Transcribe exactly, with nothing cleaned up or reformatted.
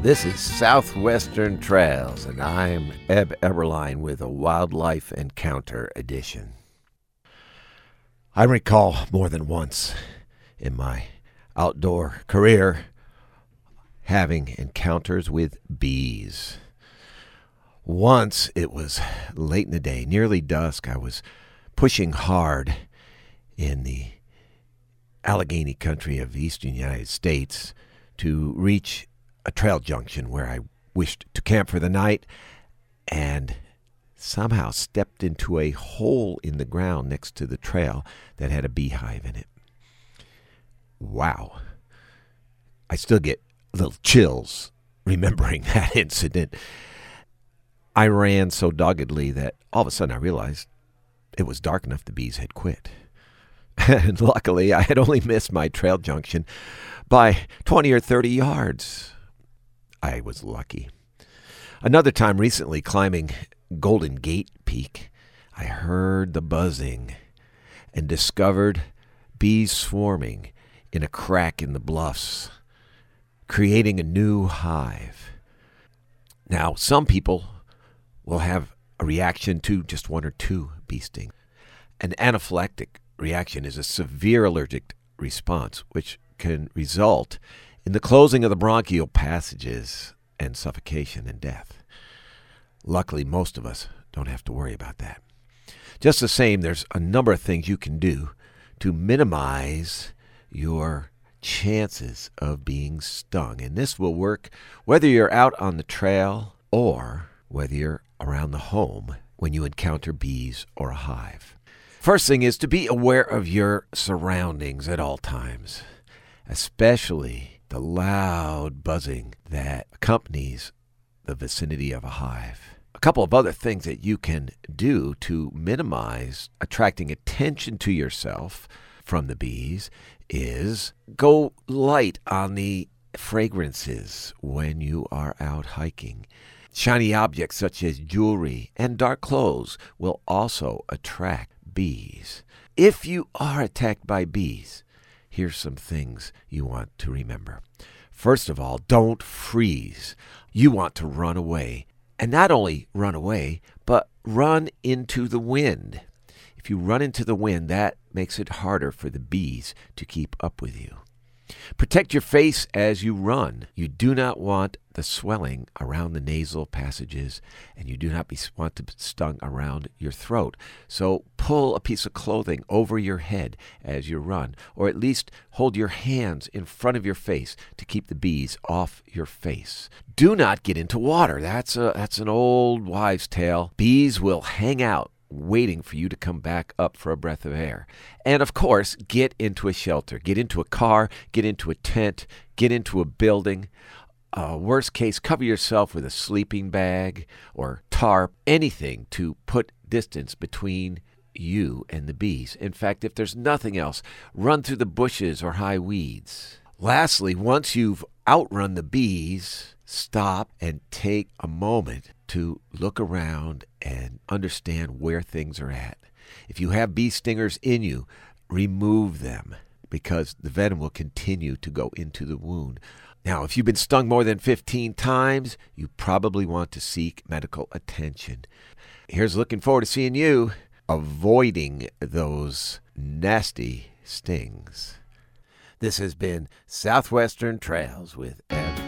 This is Southwestern Trails, and I'm Eb Eberline with a Wildlife Encounter edition. I recall more than once in my outdoor career having encounters with bees. Once, it was late in the day, nearly dusk. I was pushing hard in the Allegheny country of the eastern United States to reach a trail junction where I wished to camp for the night, and somehow stepped into a hole in the ground next to the trail that had a beehive in it. Wow. I still get little chills remembering that incident. I ran so doggedly that all of a sudden I realized it was dark enough the bees had quit. And luckily, I had only missed my trail junction by twenty or thirty yards. I was lucky. Another time recently, climbing Golden Gate Peak, I heard the buzzing and discovered bees swarming in a crack in the bluffs, creating a new hive. Now, some people will have a reaction to just one or two bee stings. An anaphylactic reaction is a severe allergic response, which can result in the closing of the bronchial passages and suffocation and death. Luckily, most of us don't have to worry about that. Just the same, there's a number of things you can do to minimize your chances of being stung. And this will work whether you're out on the trail or whether you're around the home when you encounter bees or a hive. First thing is to be aware of your surroundings at all times, especially the loud buzzing that accompanies the vicinity of a hive. A couple of other things that you can do to minimize attracting attention to yourself from the bees is go light on the fragrances when you are out hiking. Shiny objects such as jewelry and dark clothes will also attract bees. If you are attacked by bees, here's some things you want to remember. First of all, don't freeze. You want to run away. And not only run away, but run into the wind. If you run into the wind, that makes it harder for the bees to keep up with you. Protect your face as you run. You do not want the swelling around the nasal passages, and you do not be, want to be stung around your throat. So pull a piece of clothing over your head as you run, or at least hold your hands in front of your face to keep the bees off your face. Do not get into water. That's a, that's an old wives' tale. Bees will hang out waiting for you to come back up for a breath of air. And of course, get into a shelter. Get into a car, get into a tent, get into a building. Uh, worst case, cover yourself with a sleeping bag or tarp, anything to put distance between you and the bees. In fact, if there's nothing else, run through the bushes or high weeds. Lastly, once you've outrun the bees, stop and take a moment to look around and understand where things are at. If you have bee stingers in you, remove them because the venom will continue to go into the wound. Now, if you've been stung more than fifteen times, you probably want to seek medical attention. Here's looking forward to seeing you avoiding those nasty stings. This has been Southwestern Trails with Ed